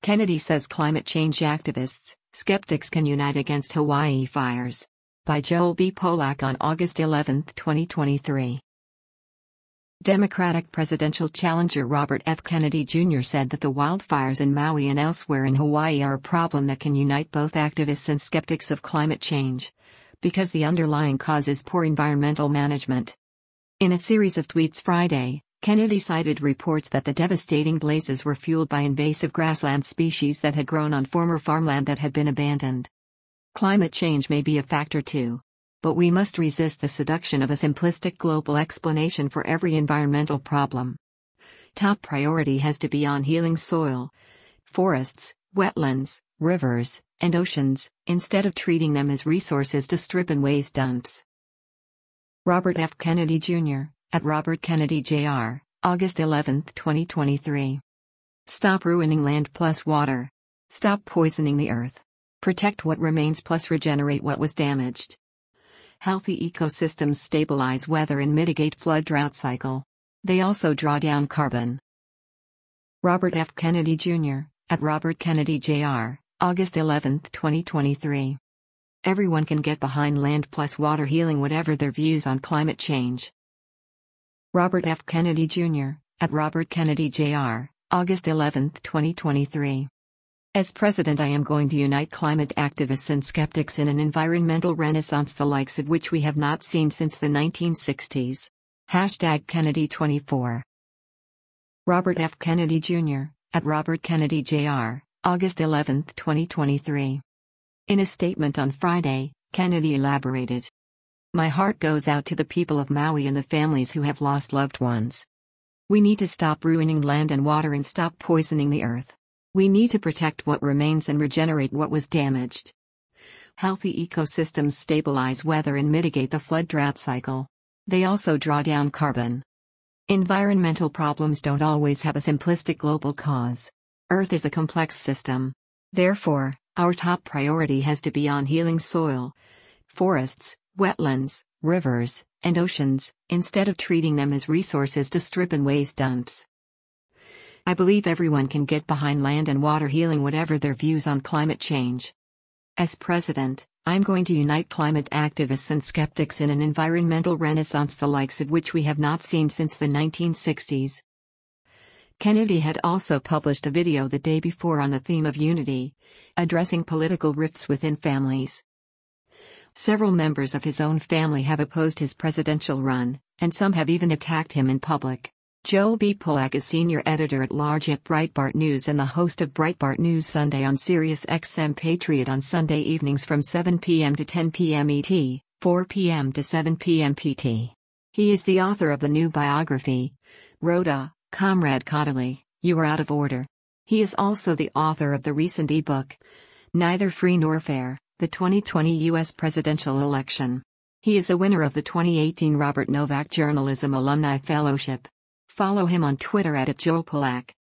Kennedy says climate change activists, skeptics can unite against Hawaii fires. By Joel B. Polak on August 11, 2023. Democratic presidential challenger Robert F. Kennedy Jr. said that the wildfires in Maui and elsewhere in Hawaii are a problem that can unite both activists and skeptics of climate change, because the underlying cause is poor environmental management. In a series of tweets Friday, Kennedy cited reports that the devastating blazes were fueled by invasive grassland species that had grown on former farmland that had been abandoned. Climate change may be a factor too. But we must resist the seduction of a simplistic global explanation for every environmental problem. Top priority has to be on healing soil, forests, wetlands, rivers, and oceans, instead of treating them as resources to strip and waste dumps. Robert F. Kennedy Jr., at Robert Kennedy Jr., August 11, 2023. Stop ruining land plus water. Stop poisoning the earth. Protect what remains plus regenerate what was damaged. Healthy ecosystems stabilize weather and mitigate flood drought cycle. They also draw down carbon. Robert F. Kennedy Jr., at Robert Kennedy Jr., August 11, 2023. Everyone can get behind land plus water healing whatever their views on climate change. Robert F. Kennedy Jr., at Robert Kennedy Jr., August 11, 2023. As president, I am going to unite climate activists and skeptics in an environmental renaissance the likes of which we have not seen since the 1960s. #Kennedy24. Robert F. Kennedy Jr., at Robert Kennedy Jr., August 11, 2023. In a statement on Friday, Kennedy elaborated. My heart goes out to the people of Maui and the families who have lost loved ones. We need to stop ruining land and water and stop poisoning the earth. We need to protect what remains and regenerate what was damaged. Healthy ecosystems stabilize weather and mitigate the flood drought cycle. They also draw down carbon. Environmental problems don't always have a simplistic global cause. Earth is a complex system. Therefore, our top priority has to be on healing soil, forests, wetlands, rivers, and oceans, instead of treating them as resources to strip and waste dumps. I believe everyone can get behind land and water healing whatever their views on climate change. As president, I'm going to unite climate activists and skeptics in an environmental renaissance the likes of which we have not seen since the 1960s. Kennedy had also published a video the day before on the theme of unity, addressing political rifts within families. Several members of his own family have opposed his presidential run, and some have even attacked him in public. Joel B. Polak is senior editor-at-large at Breitbart News and the host of Breitbart News Sunday on Sirius XM Patriot on Sunday evenings from 7 p.m. to 10 p.m. ET, 4 p.m. to 7 p.m. PT. He is the author of the new biography, Rhoda, Comrade Caudill, You Are Out of Order. He is also the author of the recent ebook, Neither Free Nor Fair, the 2020 U.S. Presidential Election. He is a winner of the 2018 Robert Novak Journalism Alumni Fellowship. Follow him on Twitter @JoelPolak.